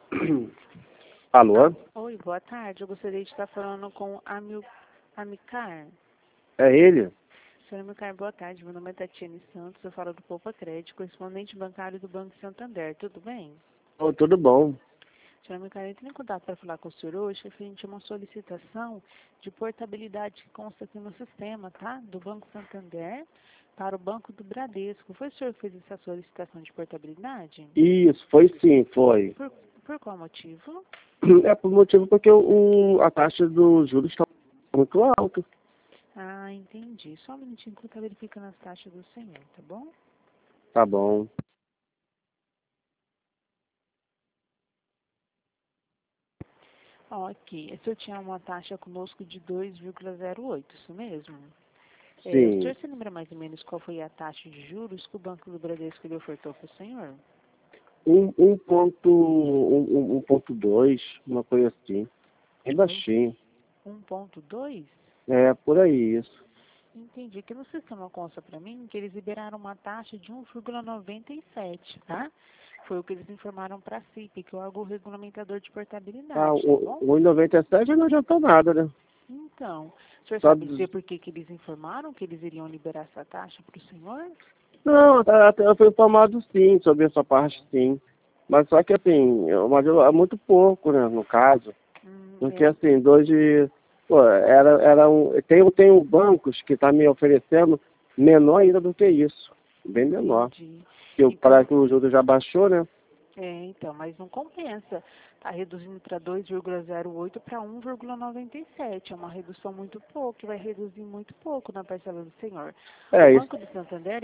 Alô? Oi, boa tarde. Eu gostaria de estar falando com Amicar. É ele? Senhor Amicar, boa tarde. Meu nome é Tatiane Santos. Eu falo do Poupa Crédito, correspondente bancário do Banco Santander. Tudo bem? Oh, tudo bom. Senhor Amicar, eu entrei em contato para falar com o senhor hoje, referente a uma solicitação de portabilidade que consta aqui no sistema, tá? Do Banco Santander para o Banco do Bradesco. Foi o senhor que fez essa solicitação de portabilidade? Isso, foi sim, foi. Por, por qual motivo? É por motivo porque a taxa dos juros está muito alta. Ah, entendi. Só um minutinho que eu estou verificando as taxas do senhor, tá bom? Tá bom. Ó, aqui, o senhor tinha uma taxa conosco de 2,08, isso mesmo? O Sim. senhor se lembra mais ou menos qual foi a taxa de juros que o Banco do Bradesco lhe ofertou para o senhor? 1,2, uma coisa assim. É Um- baixinho. 1,2? É, por aí isso. Entendi. Que no sistema consta para mim que eles liberaram uma taxa de 1,97, tá? Foi o que eles informaram para a CIP, que é o órgão regulamentador de Ah, portabilidade, tá o bom? 1,97 não adiantou nada, né? Então, o senhor Só sabe dos- dizer por que que eles informaram que eles iriam liberar essa taxa para o senhor? Não, até eu fui informado sim, sobre essa parte sim. Mas só que assim, mas é muito pouco, né, no caso. Porque É, assim, hoje, pô, tem bancos que tá me oferecendo menor ainda do que isso. Bem menor. entendi. Parece Então, que o juros já baixou, né? mas não compensa. Está reduzindo para 2,08 para 1,97. É uma redução muito pouco, vai reduzir muito pouco na parcela do senhor. O É isso. Banco do Santander,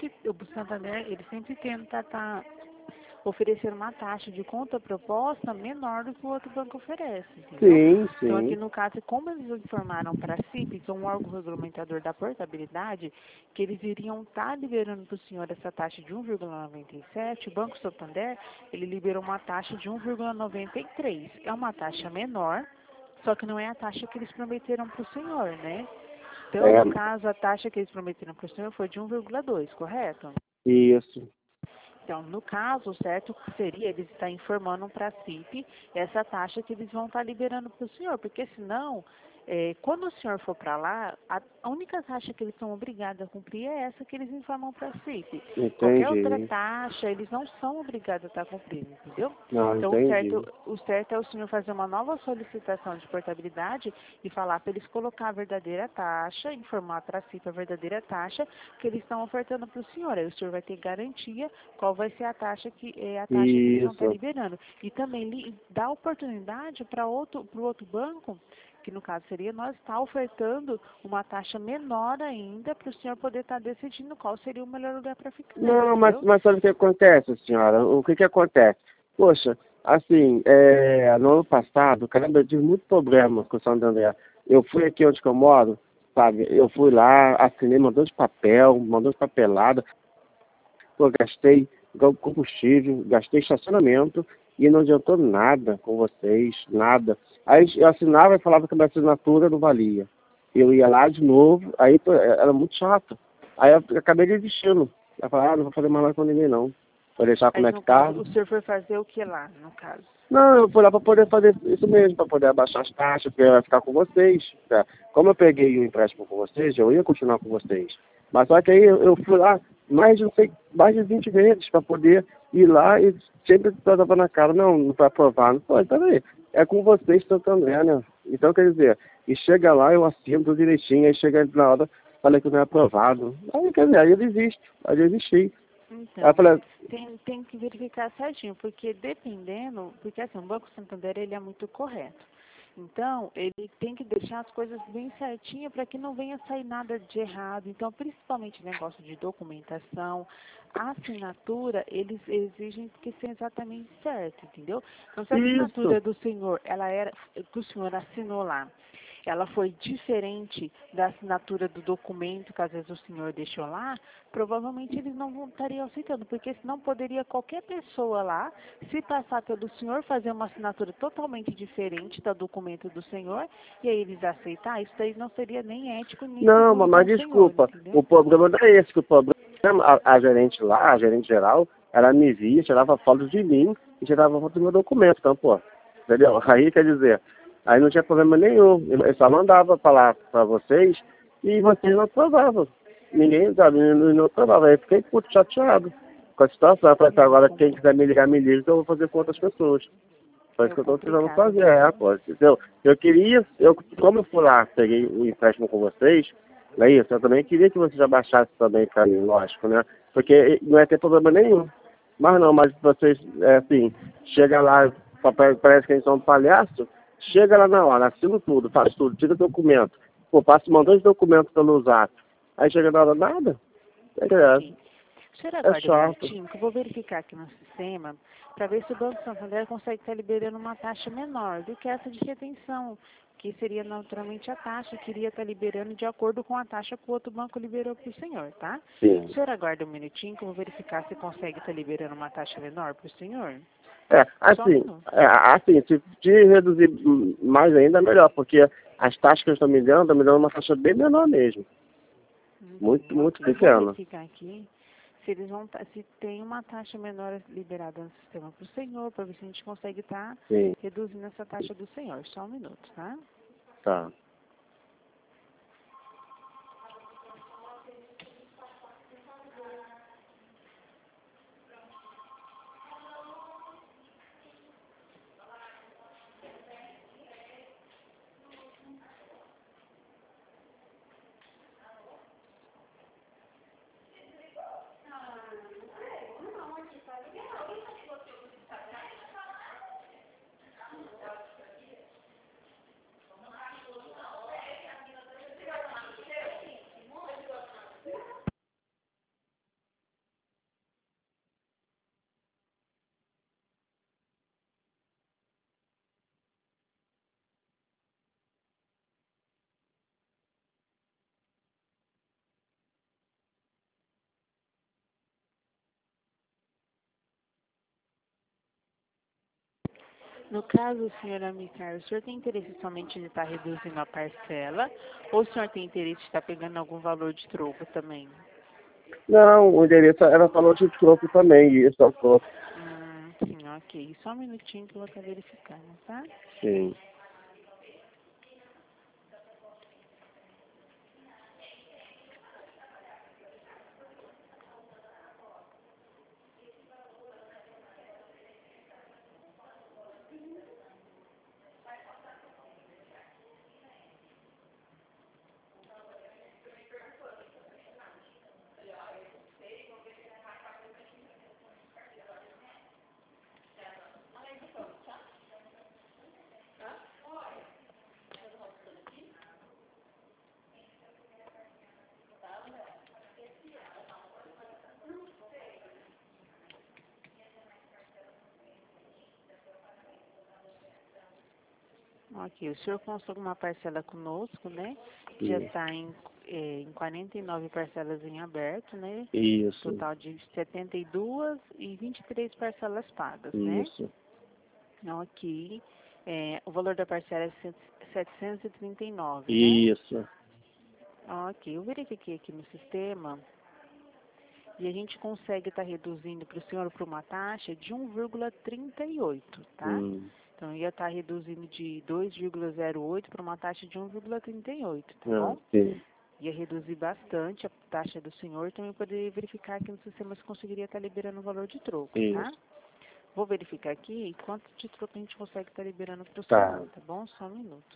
ele sempre tenta estar oferecer uma taxa de conta proposta menor do que o outro banco oferece, entendeu? Sim, Então, aqui sim. no caso, como eles informaram para a CIP, que é um órgão regulamentador da portabilidade, que eles iriam estar liberando para o senhor essa taxa de 1,97, o Banco Santander, ele liberou uma taxa de 1,93. É uma taxa menor, só que não é a taxa que eles prometeram para o senhor, né? Então, É no caso, a taxa que eles prometeram para o senhor foi de 1,2, correto? isso. Então, no caso, o certo seria eles estar informando para a CIP essa taxa que eles vão estar liberando para o senhor, porque senão, quando o senhor for para lá, a única taxa que eles são obrigados a cumprir é essa que eles informam para a CIP. Qualquer outra Entendi. taxa, eles não são obrigados a estar cumprindo, entendeu? Não, Então, entendi. o certo é o senhor fazer uma nova solicitação de portabilidade e falar para eles colocar a verdadeira taxa, informar para a CIP a verdadeira taxa que eles estão ofertando para o senhor. Aí o senhor vai ter garantia qual vai ser a taxa que eles vão estar Isso. liberando. E também dá oportunidade para pro outro banco, que no caso seria nós, estar ofertando uma taxa menor ainda para o senhor poder estar decidindo qual seria o melhor lugar para ficar, Não, entendeu? mas sabe o que acontece, senhora? O que acontece? Poxa, assim, no ano passado, caramba, eu tive muito problema com o Santander. Eu fui aqui onde que eu moro, sabe? Eu fui lá, assinei, mandou de papelada. Pô, gastei combustível, gastei estacionamento e não adiantou nada com vocês, nada. Aí eu assinava e falava que a minha assinatura não valia. Eu ia lá de novo, aí pô, era muito chato. Aí eu acabei desistindo. Eu falei, não vou fazer mais nada com ninguém não. Vou deixar como Mas é no que tá. caso, o senhor foi fazer o que lá, no caso? Não, eu fui lá para poder fazer isso mesmo, para poder abaixar as taxas, porque eu ia ficar com vocês. Tá? Como eu peguei o empréstimo com vocês, eu ia continuar com vocês. Mas só que aí eu fui lá mais de 20 vezes para poder ir lá e sempre tava na cara, não vai aprovar. Não, pô, peraí, é com vocês Santander, né? Então, quer dizer, e chega lá, eu assino tudo direitinho, aí chega na hora, falei que não é aprovado. Aí, quer dizer, aí eu desisto, aí eu desisti. Aí eu Então, falei, tem que verificar certinho, porque dependendo, porque assim, o Banco Santander ele é muito correto. Então, ele tem que deixar as coisas bem certinhas para que não venha sair nada de errado. Então, principalmente negócio de documentação, a assinatura, eles exigem que seja exatamente certo, entendeu? Então, se a isso. assinatura do senhor, ela era, que o senhor assinou lá, ela foi diferente da assinatura do documento que às vezes o senhor deixou lá, provavelmente eles não estariam aceitando, porque senão poderia qualquer pessoa lá, se passar pelo senhor, fazer uma assinatura totalmente diferente do documento do senhor, e aí eles aceitar, isso daí não seria nem ético nem Não, seguro com mas o senhor, desculpa, entendeu? o problema não é esse, que o problema, a gerente lá, a gerente geral, Ela me via, tirava foto de mim e tirava foto do meu documento. Então, pô, entendeu? Aí, quer dizer, aí não tinha problema nenhum. Eu só mandava falar para vocês e vocês não aprovavam. Ninguém, sabe, não aprovava. Aí eu fiquei puto, chateado com a situação. Eu falei, assim, agora quem quiser me ligar, me liga, que eu vou fazer com outras pessoas. Foi isso que eu estou precisando fazer, pô. Entendeu? Eu queria, como eu fui lá, peguei o empréstimo com vocês, não é isso? Eu também queria que vocês abaixassem também para mim, lógico, né? Porque não ia ter problema nenhum. Mas não, mas vocês, assim, chega lá, parece que eles são um palhaço, chega lá na hora, assina tudo, faz tudo, tira documento. Pô, passa um montão de documentos pelo zap. Aí chega na hora, nada. O senhor aguarda um chato. minutinho, que eu vou verificar aqui no sistema, para ver se o Banco Santander consegue estar liberando uma taxa menor do que essa de retenção, que seria naturalmente a taxa que iria estar liberando de acordo com a taxa que o outro banco liberou para o senhor, tá? Sim. O senhor aguarda um minutinho, que eu vou verificar se consegue estar liberando uma taxa menor para o senhor. Assim, se reduzir mais ainda, melhor, porque as taxas que eu estou me dando uma taxa bem menor mesmo. Muito, muito pequena. Vou verificar aqui se eles vão se tem uma taxa menor liberada no sistema para o senhor, para ver se a gente consegue estar reduzindo essa taxa do senhor. Só um minuto, tá? Tá. No caso, senhor Amicar, o senhor tem interesse somente de estar reduzindo a parcela ou o senhor tem interesse de estar pegando algum valor de troco também? Não, o endereço, ela falou de troco também, isso é o troco. Sim, ok. Só um minutinho que eu vou estar verificando, tá? Sim. Ok, o senhor constou uma parcela conosco, né? Já está em 49 parcelas em aberto, né? Isso. Total de 72 e 23 parcelas pagas, Isso. né? Ok. O valor da parcela é 739, Isso. né? Ok, eu verifiquei aqui no sistema e a gente consegue estar reduzindo para o senhor para uma taxa de 1,38, tá? Então, ia estar reduzindo de 2,08 para uma taxa de 1,38, tá bom? Sim. Ia reduzir bastante a taxa do senhor, também poderia verificar aqui no sistema se conseguiria estar liberando o valor de troco, tá? Vou verificar aqui quanto de troco a gente consegue estar liberando para o senhor, tá bom? Só um minuto.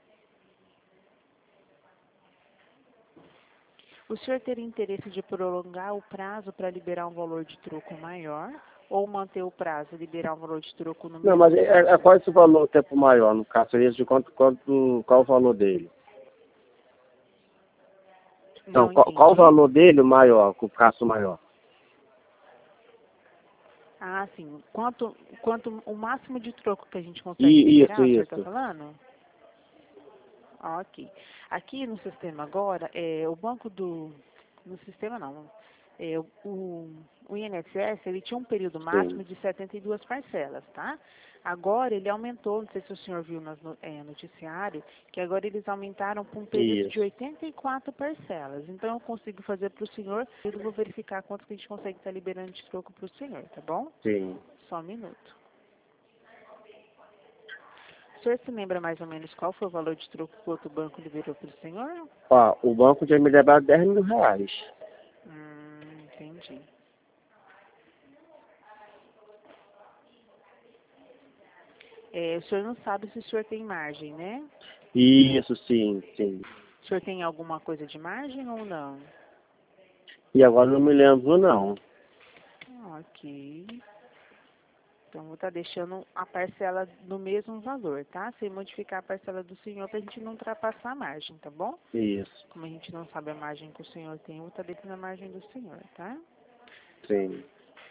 O senhor teria interesse de prolongar o prazo para liberar um valor de troco maior ou manter o prazo e liberar um valor de troco no mesmo? Não, mas qual esse valor, tempo maior, no caso, seria de qual o valor dele? Então, qual o valor dele maior, com o prazo maior? Ah, sim. Quanto o máximo de troco que a gente consegue liberar, o senhor está falando? Ok. Aqui no sistema agora, o banco do... No sistema não. O o INSS, ele tinha um período sim. máximo de 72 parcelas, tá? Agora ele aumentou, não sei se o senhor viu no noticiário, que agora eles aumentaram para um período de Isso. 84 parcelas. Então eu consigo fazer para o senhor, eu vou verificar quanto que a gente consegue estar liberando de troco para o senhor, tá bom? Sim. Só um minuto. O senhor se lembra mais ou menos qual foi o valor de troco que o outro banco liberou para o senhor? Ó, o banco tinha me levado R$10.000. Entendi. O senhor não sabe se o senhor tem margem, né? Isso, sim, sim. O senhor tem alguma coisa de margem ou não? E agora não me lembro, não. Ok. Então, vou estar deixando a parcela no mesmo valor, tá? Sem modificar a parcela do senhor para a gente não ultrapassar a margem, tá bom? Isso, Como a gente não sabe a margem que o senhor tem, eu vou estar deixando a margem do senhor, tá? sim.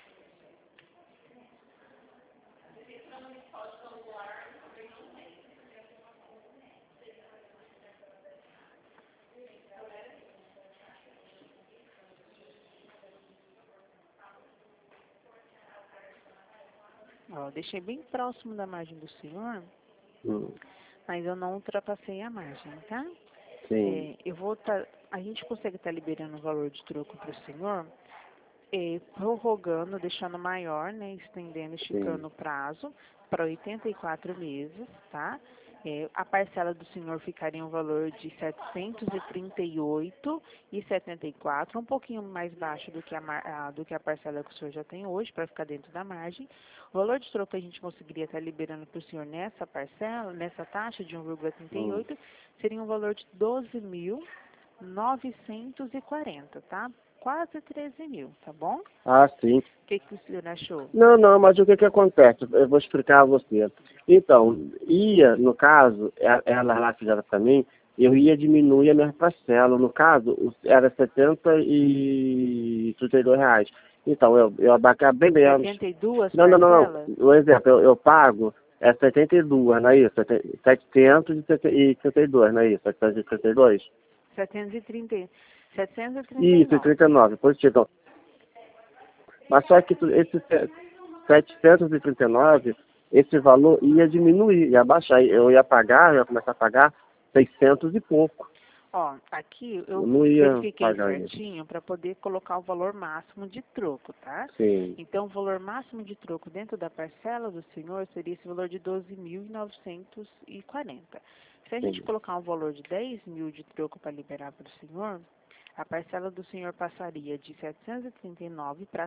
Ó, deixei bem próximo da margem do senhor, Hum, mas eu não ultrapassei a margem, tá? sim, A gente consegue estar liberando o valor de troco para o senhor, prorrogando, deixando maior, né, estendendo, sim. esticando o prazo para 84 meses, tá? A parcela do senhor ficaria um valor de R$ 738,74, um pouquinho mais baixo do que do que a parcela que o senhor já tem hoje, para ficar dentro da margem. O valor de troco que a gente conseguiria estar liberando para o senhor nessa parcela, nessa taxa de 1,38, seria um valor de 12.940, tá? Quase 13 mil, tá bom? Ah, sim. O que o senhor achou? Não, não, mas o que que acontece? Eu vou explicar a você. Então, no caso, ela lá fizeram para mim, eu ia diminuir a minha parcela. No caso, era R$70,32. Então, eu acabei menos. 72 Não, não, não, não. parcelas? O exemplo, eu pago 72, não é isso? 762, não é isso? 732? 730, Isso, 739. 39, positivo. Mas só que esse 739, esse valor ia diminuir, ia baixar. Eu ia começar a pagar 600 e pouco. Ó, aqui eu Eu não ia verifiquei pagar isso. certinho para poder colocar o valor máximo de troco, tá? Sim, Então, o valor máximo de troco dentro da parcela do senhor seria esse valor de 12.940. Se a gente sim. colocar um valor de 10 mil de troco para liberar para o senhor, a parcela do senhor passaria de 739 para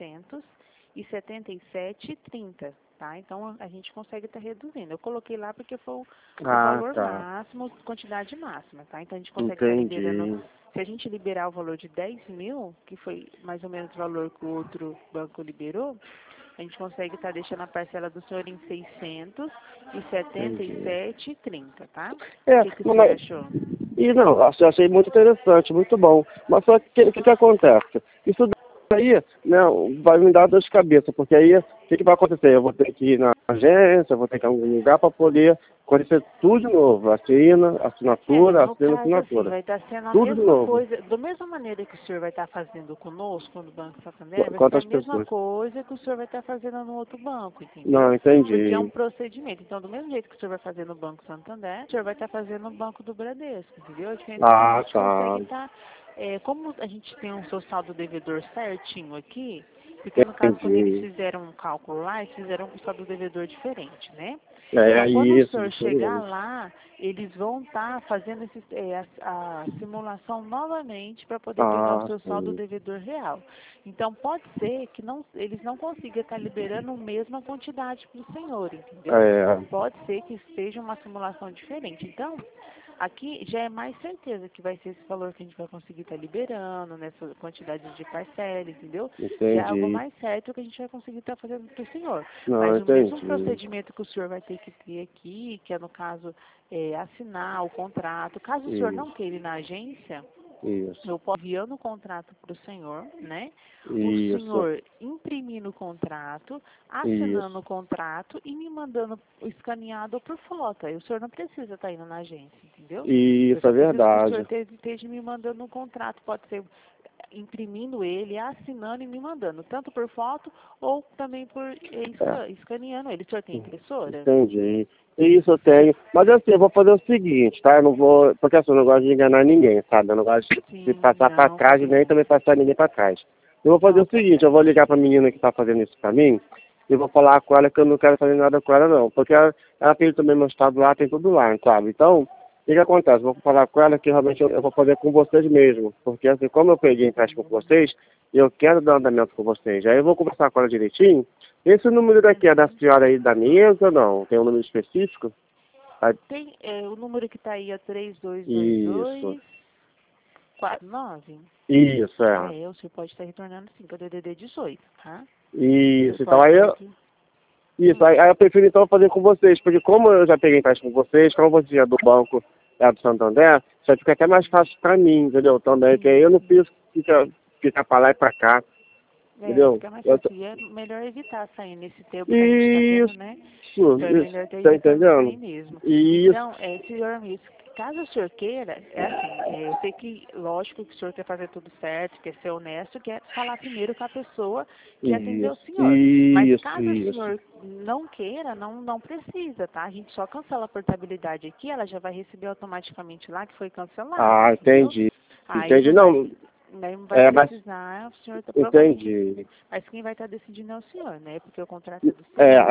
677,30, tá? Então, a gente consegue estar reduzindo. Eu coloquei lá porque foi o Ah, valor tá. máximo, quantidade máxima, tá? Então, a gente consegue estar liberando. Entendi. Se a gente liberar o valor de 10 mil, que foi mais ou menos o valor que o outro banco liberou, a gente consegue estar deixando a parcela do senhor em Entendi. 677,30, tá? É, O que o senhor achou? e não, eu achei muito interessante, muito bom. Mas só que o que acontece? Isso daí, né, vai me dar dor de cabeça, porque aí o que vai acontecer? Eu vou ter que ir na agência, eu vou ter que ir em algum lugar para poder acontecer tudo de novo. Assinatura, No caso, assim, assinatura. vai estar sendo a Tudo de mesma novo. coisa, da mesma maneira que o senhor vai estar fazendo conosco no Banco Santander, vai ser a Quantas mesma pessoas? coisa que o senhor vai estar fazendo no outro banco, entendeu? Não, Porque é um entendi. procedimento. Então, do mesmo jeito que o senhor vai fazer no Banco Santander, o senhor vai estar fazendo no Banco do Bradesco, entendeu? A diferença é que a Ah, gente tá. consegue estar, como a gente tem um seu saldo devedor certinho aqui, porque no caso, quando eles Entendi. fizeram um cálculo lá, eles fizeram com saldo devedor diferente, né? É Então, quando o isso, senhor chegar diferente. lá, eles vão estar fazendo a simulação novamente para poder pegar o Ah, seu saldo sim. devedor real. Então, pode ser que eles não consigam estar liberando a mesma quantidade para o senhor, entendeu? É, Pode ser que seja uma simulação diferente. Então, aqui já é mais certeza que vai ser esse valor que a gente vai conseguir estar liberando, nessa quantidade de parcela, entendeu? Já é algo entendi. mais certo que a gente vai conseguir estar fazendo para o senhor. Não, Mas o mesmo entendi. procedimento que o senhor vai ter que ter aqui, que é no caso assinar o contrato, caso o senhor não Isso, queira ir na agência, isso, eu posso enviando o contrato para o senhor, né? O isso, senhor imprimindo o contrato, assinando isso. o contrato e me mandando escaneado por foto. Aí o senhor não precisa estar indo na agência, entendeu? Eu Isso só é preciso que o senhor verdade. esteja me mandando um contrato. Pode ser imprimindo ele, assinando e me mandando, tanto por foto ou também por escaneando ele. O senhor tem impressora? Entendi. Isso eu tenho. Mas assim, eu vou fazer o seguinte, tá? Eu não vou. Porque assim, eu não gosto de enganar ninguém, sabe? Eu não gosto de passar pra trás e nem também passar ninguém pra trás. Eu vou fazer o seguinte, eu vou ligar pra menina que tá fazendo isso pra mim e vou falar com ela que eu não quero fazer nada com ela não. Porque ela tem também meu estado lá, tem tudo lá, sabe? Então, o que acontece? Eu vou falar com ela que realmente eu vou fazer com vocês mesmo. Porque assim, como eu peguei empréstimo com vocês, eu quero dar andamento com vocês. Aí eu vou conversar com ela direitinho. Esse número daqui é da senhora aí da mesa ou não? Tem um número específico? Tem o número que está aí, é Isso. 322249. Isso, é. O senhor pode estar retornando sim, que é o DDD 18, tá? Isso. Então aí aí eu prefiro então fazer com vocês, porque como eu já peguei empréstimo com vocês, como você é do banco do Santander, já fica até mais fácil pra mim, entendeu? Também, que aí eu não preciso ficar pra lá e pra cá. Entendeu? Fica mais fácil. E é melhor evitar sair nesse tempo que a gente tá tendo, né? Isso, Então é melhor ter tá evitando sair entendendo? mesmo. Isso. Então, senhor amigo, caso o senhor queira, eu sei que, lógico que o senhor quer fazer tudo certo, quer ser honesto, quer falar primeiro com a pessoa que atendeu o senhor. Mas caso o senhor não queira, não precisa, tá? A gente só cancela a portabilidade aqui, ela já vai receber automaticamente lá que foi cancelado. Ah, entendi. Aí Entendi, não. Não vai Mas precisar, o senhor tá entendi. Mas quem vai estar decidindo é o senhor, né? Porque o contrato é do senhor.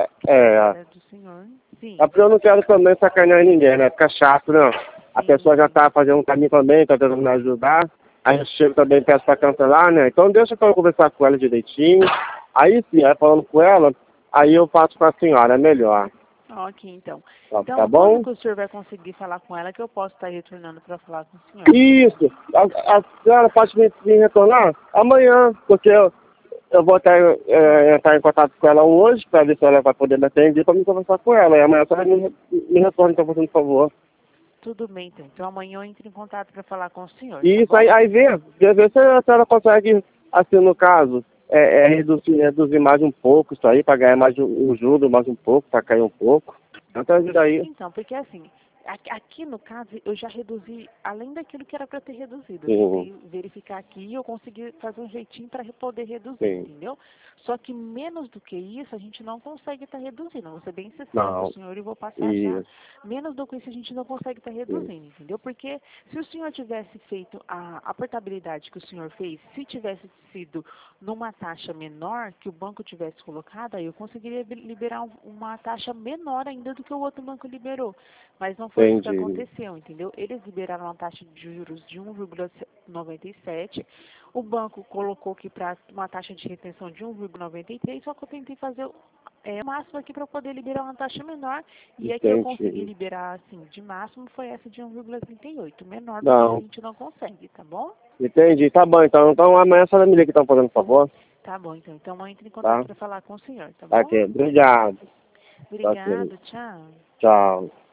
É do senhor. Sim. É porque eu não quero também sacanear ninguém, né? Fica chato, né? A pessoa já tá fazendo um caminho também, tá tentando me ajudar. Aí eu chego também e peço pra cancelar, né? Então deixa eu conversar com ela direitinho. Aí sim, aí falando com ela, aí eu passo com a senhora, é melhor. Ok, então. Tá bom? Quando que o senhor vai conseguir falar com ela que eu posso estar retornando para falar com o senhor? Isso. A senhora pode me retornar amanhã, porque eu vou até entrar em contato com ela hoje, para ver se ela vai poder me atender, para me conversar com ela. E amanhã a senhora me retorna, então, por favor. Tudo bem, então. Então amanhã eu entro em contato para falar com o senhor. Isso, tá bom? aí vê se a senhora consegue, assim, no caso, reduzir mais um pouco isso aí, para ganhar mais um juro, mais um pouco, para cair um pouco. Então, ajuda aí. Então, porque assim, aqui no caso, eu já reduzi, além daquilo que era para ter reduzido. Sim. Eu tentei verificar aqui e eu consegui fazer um jeitinho para poder reduzir, Sim. entendeu? Só que menos do que isso, a gente não consegue estar reduzindo. Vou ser bem sincero Não. com o senhor e vou passar já. Menos do que isso, a gente não consegue estar reduzindo, entendeu? Porque se o senhor tivesse feito a portabilidade que o senhor fez, se tivesse sido numa taxa menor que o banco tivesse colocado, aí eu conseguiria liberar uma taxa menor ainda do que o outro banco liberou. Mas não foi isso que aconteceu, entendeu? Eles liberaram uma taxa de juros de 1,97. O banco colocou aqui para uma taxa de retenção de 1,93, só que eu tentei fazer o máximo aqui para poder liberar uma taxa menor. E a que eu consegui liberar, assim, de máximo foi essa de 1,38. Menor do que a gente não consegue, tá bom? Entendi, tá bom então. Então amanhã a senhora me liga que estão fazendo, por favor. Tá bom, então. Então eu entro em contato para falar com o senhor, tá bom? Ok, obrigado. Obrigado, tchau. Tchau.